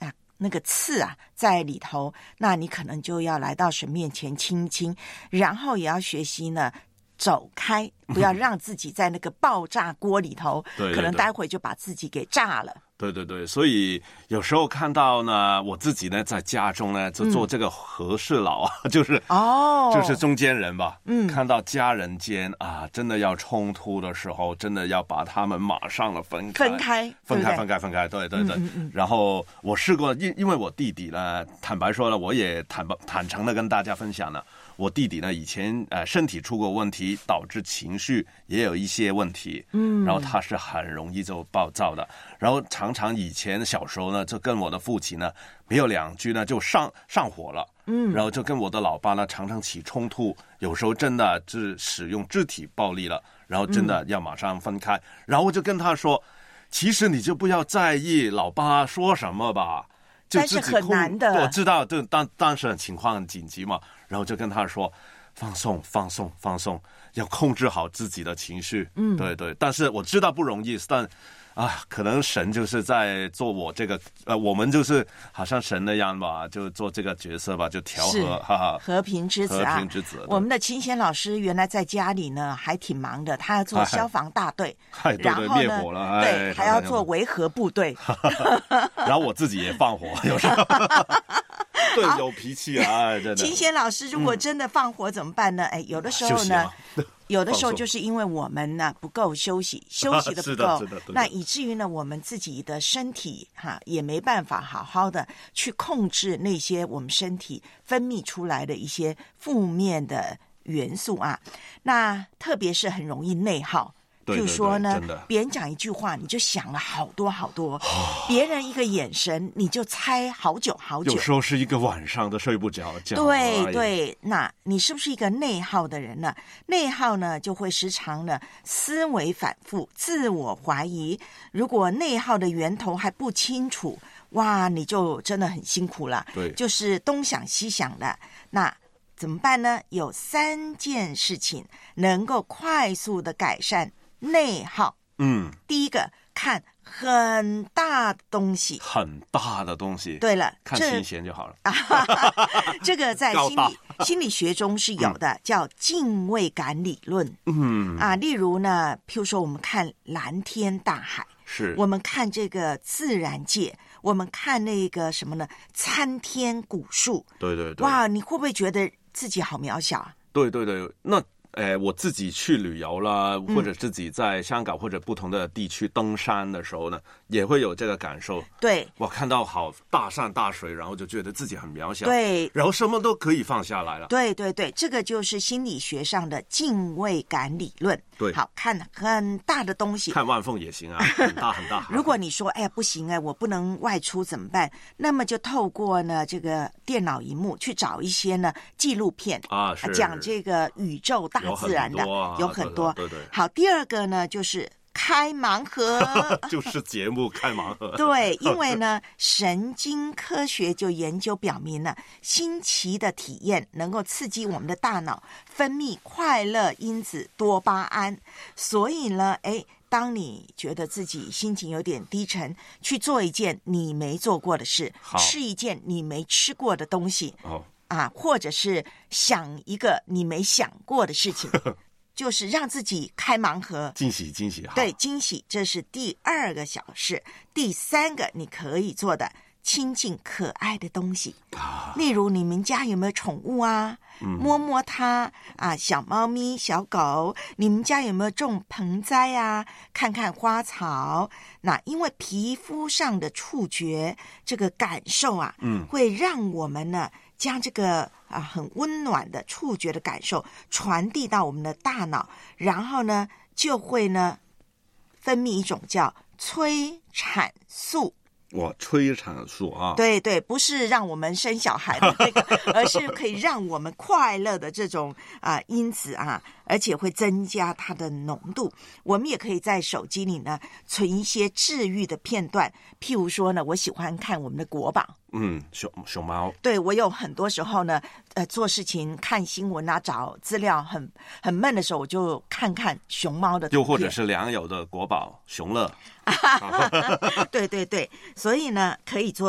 那个刺啊在里头，那你可能就要来到神面前亲亲，然后也要学习呢走开，不要让自己在那个爆炸锅里头， 对对对， 可能待会就把自己给炸了。 对对对，所以有时候看到呢，我自己呢在家中呢就做这个和事佬啊，嗯、就是哦， 就是中间人吧。 嗯， 看到家人间啊，真的要冲突的时候，真的要把他们马上的分开， 分开， 分开， 对对分开，分开。对对对。 嗯嗯嗯、 然后我试过，因因为我弟弟呢，坦白说了，我也坦白坦诚的跟大家分享了。我弟弟呢，以前呃身体出过问题，导致情绪也有一些问题， 嗯， 然后他是很容易就暴躁的，然后常常以前小时候呢，就跟我的父亲呢没有两句呢就上上火了， 嗯， 然后就跟我的老爸呢常常起冲突，有时候真的是使用肢体暴力了，然后真的要马上分开，嗯、然后我就跟他说，其实你就不要在意老爸说什么吧。 但是很难的， 我知道，就当当时情况很紧急嘛，然后就跟他说，放松，放松，放松，要控制好自己的情绪。 嗯， 对对。但是我知道不容易，但啊，可能神就是在做我这个，呃，我们就是好像神那样吧，就做这个角色吧，就调和，哈哈， 和平之子啊， 和平之子。 我们的清贤老师原来在家里呢还挺忙的，他要做消防大队， 哎、 然后呢， 灭火了，哎、 对，还要做维和部队， 然后我自己也放火，有时候。对，有脾气啊！真的。 清贤老师，如果真的放火怎么办呢？哎，有的时候呢，有的时候就是因为我们呢不够休息，休息的不够，那以至于呢，我们自己的身体哈也没办法好好的去控制那些我们身体分泌出来的一些负面的元素啊。那特别是很容易内耗。譬如说呢，别人讲一句话，你就想了好多好多；别人一个眼神，你就猜好久好久。 有时候是一个晚上都睡不着觉。 对对，那你是不是一个内耗的人呢？内耗呢，就会时常呢思维反复、自我怀疑。如果内耗的源头还不清楚，哇，你就真的很辛苦了。 对， 就是东想西想的。那怎么办呢？有三件事情能够快速的改善内耗。 嗯， 第一个，看很大的东西， 很大的东西。 对了， 看新鲜就好了。 这个在心理心理学中是有的，嗯、叫敬畏感理论。 嗯啊，例如呢，譬如说我们看蓝天大海， 是我们看这个自然界，我们看那个什么呢？参天古树。 对对对。 哇，你会不会觉得自己好渺小啊？ 对对对，那。呃，我自己去旅游啦，或者自己在香港或者不同的地区登山的时候呢，也会有这个感受。 对， 我看到好大山大水，然后就觉得自己很渺小。 对， 然后什么都可以放下来了。 对对对，这个就是心理学上的敬畏感理论。 对， 好看很大的东西， 看万凤也行啊，很大很大。 如果你说哎呀不行哎，我不能外出怎么办？那么就透过呢这个电脑荧幕去找一些呢纪录片啊，是讲这个宇宙大自然的，有很多。 对对。 好，第二个呢就是开盲盒， 就是节目开盲盒。 对，因为呢，神经科学就研究表明呢，新奇的体验能够刺激我们的大脑分泌快乐因子多巴胺，所以呢，哎，当你觉得自己心情有点低沉，去做一件你没做过的事，吃一件你没吃过的东西， 哦、 啊，或者是想一个你没想过的事情。就是让自己开盲盒， 惊喜惊喜， 对，惊喜，这是第二个小事。第三个你可以做的，亲近可爱的东西， 啊、 例如你们家有没有宠物啊？ 嗯、 摸摸它啊，小猫咪、小狗，你们家有没有种盆栽啊？看看花草，那因为皮肤上的触觉这个感受啊， 嗯， 会让我们呢。将这个啊很温暖的触觉的感受传递到我们的大脑，然后呢就会呢分泌一种叫催产素。 哇，催产素啊！ 对对，不是让我们生小孩的那个，而是可以让我们快乐的这种啊、呃、因子啊，而且会增加它的浓度。我们也可以在手机里呢存一些治愈的片段，譬如说呢，我喜欢看我们的国宝。 嗯，熊熊猫。 对，我有很多时候呢，呃，做事情看新闻啊，找资料很很闷的时候，我就看看熊猫的图片， 又或者是良友的国宝熊乐。 对对对，所以呢，可以做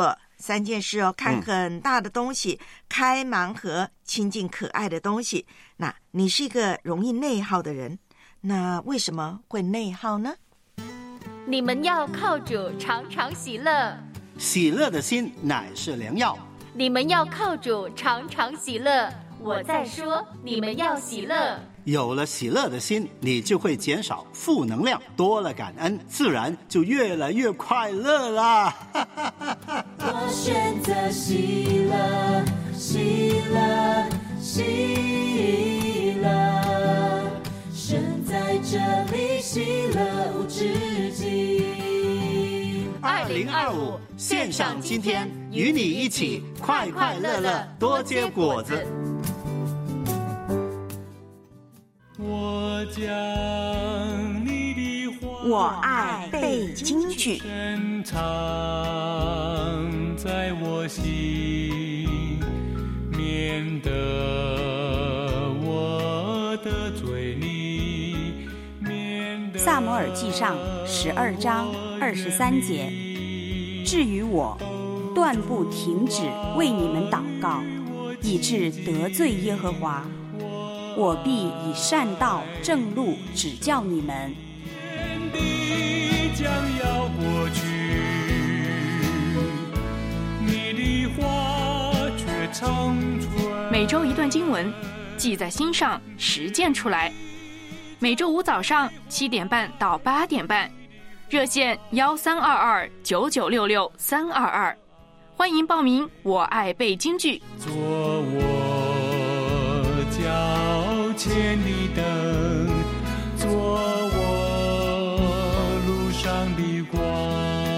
三件事哦，看很大的东西，嗯、开盲盒，亲近可爱的东西。那你是一个容易内耗的人，那为什么会内耗呢？ 你们要靠主常常喜乐， 喜乐的心乃是良药。 你们要靠主常常喜乐，我在说，你们要喜乐。 有了喜乐的心，你就会减少负能量，多了感恩，自然就越来越快乐啦。 我选择喜乐，喜乐，喜乐，神在这里，喜乐无止境。 二零二五线上今天，与你一起快快乐乐，多结果子。 我将你的话， 我爱背京剧， 深藏在我心，免得我得罪你。 撒母耳记上十二章二十三节，至于我，断不停止为你们祷告，以致得罪耶和华。我必以善道正路指教你们。 将要过去，你的话却长存。 每周一段经文，记在心上，实践出来。每周五早上七点半到八点半，热线幺三二二九九六六三二二，欢迎报名。我爱背京剧。 做我脚前的灯，做我路上的光。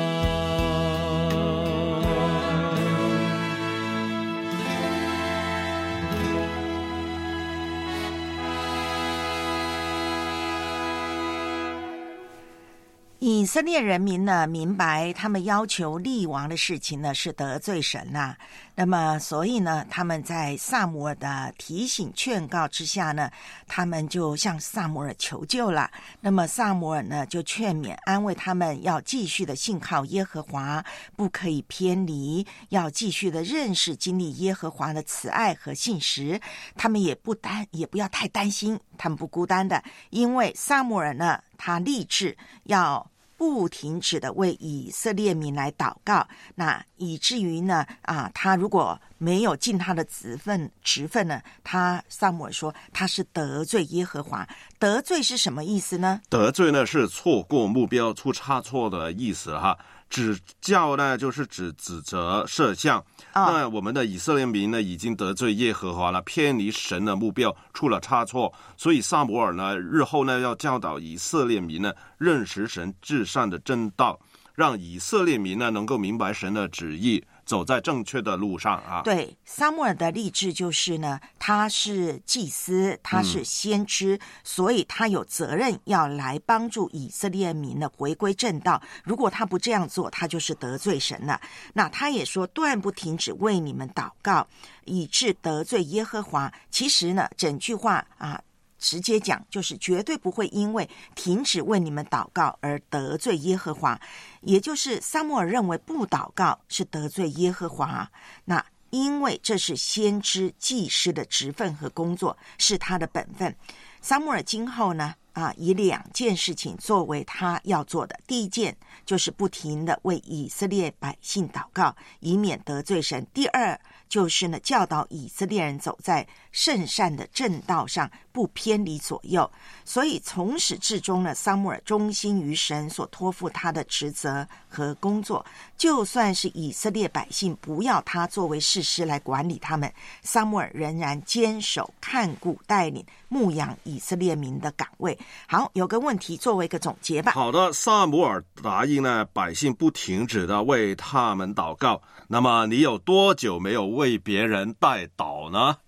以色列人民呢，明白他们要求立王的事情呢是得罪神呐、啊，那么所以呢，他们在撒母耳的提醒劝告之下呢，他们就向撒母耳求救了。那么撒母耳呢就劝勉安慰他们，要继续的信靠耶和华，不可以偏离，要继续的认识经历耶和华的慈爱和信实。他们也不担也不要太担心，他们不孤单的，因为撒母耳呢他立志要不停止的为以色列民来祷告，那以至于呢啊，他如果没有尽他的职分职分呢，他撒母耳说他是得罪耶和华。得罪是什么意思呢？ 得罪呢是错过目标、出差错的意思哈。指教呢就是指指责摄像、哦、那我们的以色列民呢已经得罪耶和华了，偏离神的目标，出了差错，所以撒母耳呢日后呢要教导以色列民呢认识神至善的真道，让以色列民呢能够明白神的旨意，走在正确的路上啊。 对，撒母耳的立志就是呢，他是祭司，他是先知、嗯、所以他有责任要来帮助以色列民呢回归正道，如果他不这样做，他就是得罪神了。那他也说断不停止为你们祷告，以致得罪耶和华。其实呢整句话啊直接讲就是绝对不会因为停止为你们祷告而得罪耶和华，也就是撒母耳认为不祷告是得罪耶和华，那因为这是先知祭司的职分和工作，是他的本分。撒母耳今后呢啊，以两件事情作为他要做的。第一件就是不停的为以色列百姓祷告，以免得罪神。第二就是呢，教导以色列人走在圣善的正道上，不偏离左右。所以从始至终呢，撒母耳忠心于神所托付他的职责和工作。就算是以色列百姓不要他作为士师来管理他们，撒母耳仍然坚守看顾带领牧养以色列民的岗位。好，有个问题作为一个总结吧。 好的，撒母耳答应呢百姓不停止的为他们祷告，那么你有多久没有为别人代祷呢？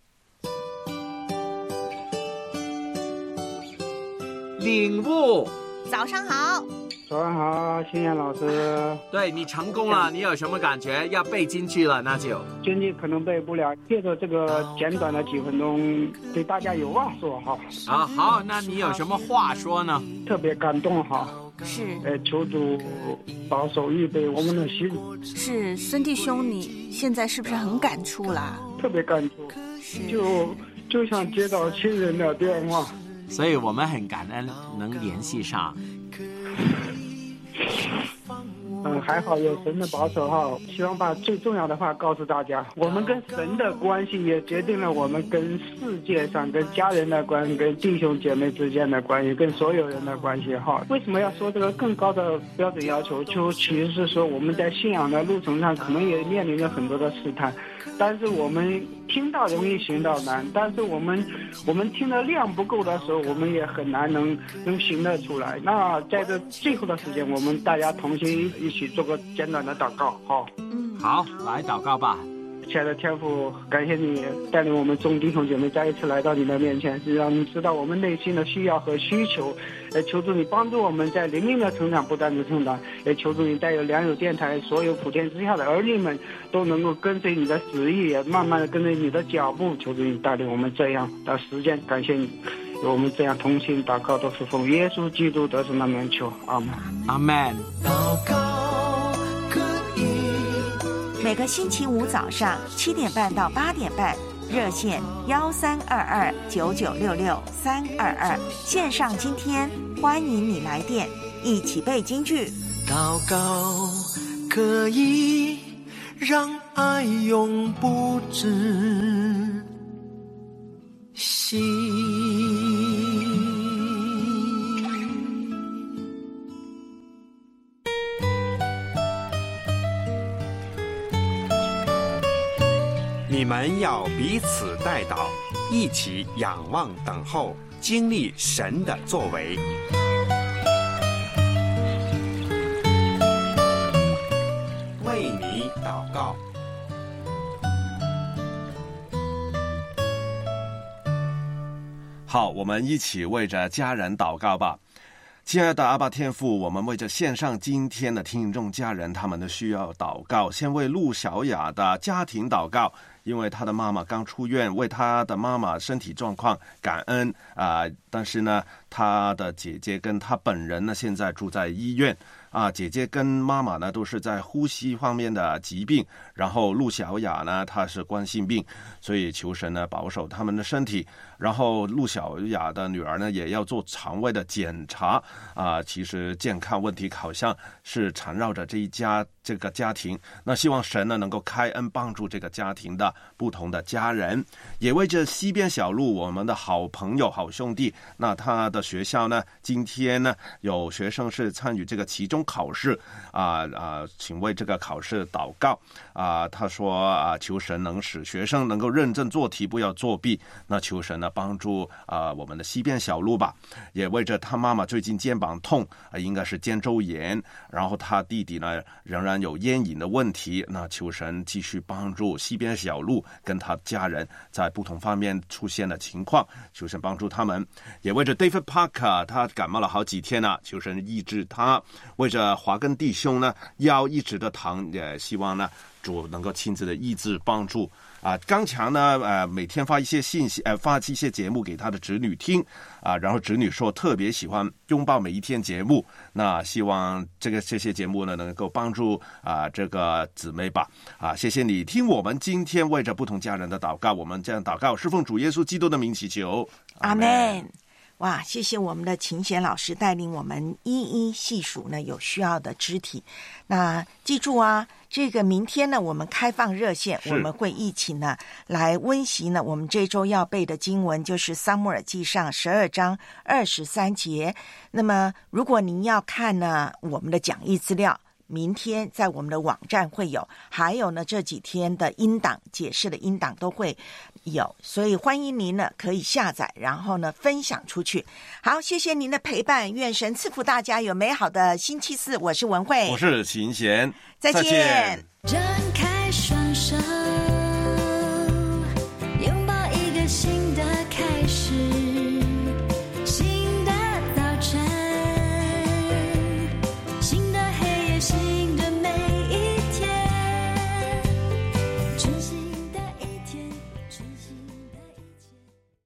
领悟， 早上好。 早上好，新燕老师。 对，你成功了，你有什么感觉？要背进去了，那就经济可能背不了，借着这个简短的几分钟，对大家有话说哈。 啊，好，那你有什么话说呢？ 特别感动哈。 是， 呃，求主保守预备我们的心。 是，孙弟兄，你现在是不是很感触啦？ 特别感触，就就像接到亲人的电话。 所以我们很感恩能联系上。 嗯，还好有神的保守哈。希望把最重要的话告诉大家，我们跟神的关系也决定了我们跟世界上、跟家人的关系、跟弟兄姐妹之间的关系、跟所有人的关系哈。为什么要说这个更高的标准要求？就其实是说我们在信仰的路程上可能也面临着很多的试探，但是我们听到容易行到难，但是我们我们听的量不够的时候，我们也很难能能行得出来。那在这最后的时间，我们大家同心一起做个简短的祷告，好。 嗯，好，来祷告吧。 亲爱的天父，感谢你带领我们众弟兄姐妹再一次来到你的面前，让你知道我们内心的需要和需求，也求助你帮助我们在灵命的成长不断的成长，也求助你带有良友电台所有普天之下的儿女们都能够跟随你的旨意，也慢慢的跟随你的脚步，求助你带领我们这样的时间。感谢你有我们这样同心祷告，都是奉耶稣基督得胜的名求，阿们。 阿们。 每个星期五早上七点半到八点半，热线幺三二二九九六六三二二，线上今天欢迎你来电，一起背京剧。 祷告可以让爱永不止息。 你们要彼此代祷，一起仰望等候，经历神的作为。为你祷告。 好，我们一起为着家人祷告吧。亲爱的阿爸天父，我们为着线上今天的听众家人他们的需要祷告，先为陆小雅的家庭祷告，因为她的妈妈刚出院，为她的妈妈身体状况感恩啊、呃！但是呢，她的姐姐跟她本人呢，现在住在医院啊。姐姐跟妈妈呢，都是在呼吸方面的疾病，然后陆小雅呢，她是冠心病，所以求神呢保守他们的身体。然后陆小雅的女儿呢，也要做肠胃的检查啊。其实健康问题好像是缠绕着这一家这个家庭，那希望神呢能够开恩帮助这个家庭的不同的家人，也为这西边小路我们的好朋友好兄弟，那他的学校呢，今天呢有学生是参与这个期中考试啊啊，请为这个考试祷告啊。他说啊，求神能使学生能够认真做题，不要作弊。那求神呢帮助啊我们的西边小路吧，也为着他妈妈最近肩膀痛啊，应该是肩周炎，然后他弟弟呢仍然有烟瘾的问题，那求神继续帮助西边小路跟他家人在不同方面出现的情况，求神帮助他们。也为着 David Parker， 他感冒了好几天了，求神医治他。为着华根弟兄呢腰一直的疼，也希望呢主能够亲自的医治帮助啊。刚强呢呃每天发一些信息呃发一些节目给他的侄女听啊，然后侄女说特别喜欢拥抱每一天节目，那希望这个这些节目呢能够帮助啊这个姊妹吧啊。谢谢你听我们今天为着不同家人的祷告，我们这样祷告是奉主耶稣基督的名祈求， 阿们。哇，谢谢我们的秦贤老师带领我们一一细数呢有需要的肢体。那记住啊，这个明天呢我们开放热线，我们会一起呢来温习呢我们这周要背的经文，就是撒母耳记上十二章二十三节。那么如果您要看呢我们的讲义资料，明天在我们的网站会有，还有呢这几天的音档解释的音档都会有，所以欢迎您呢可以下载，然后呢分享出去。好，谢谢您的陪伴，愿神赐福大家有美好的星期四。我是文慧， 我是秦贤， 再见。 展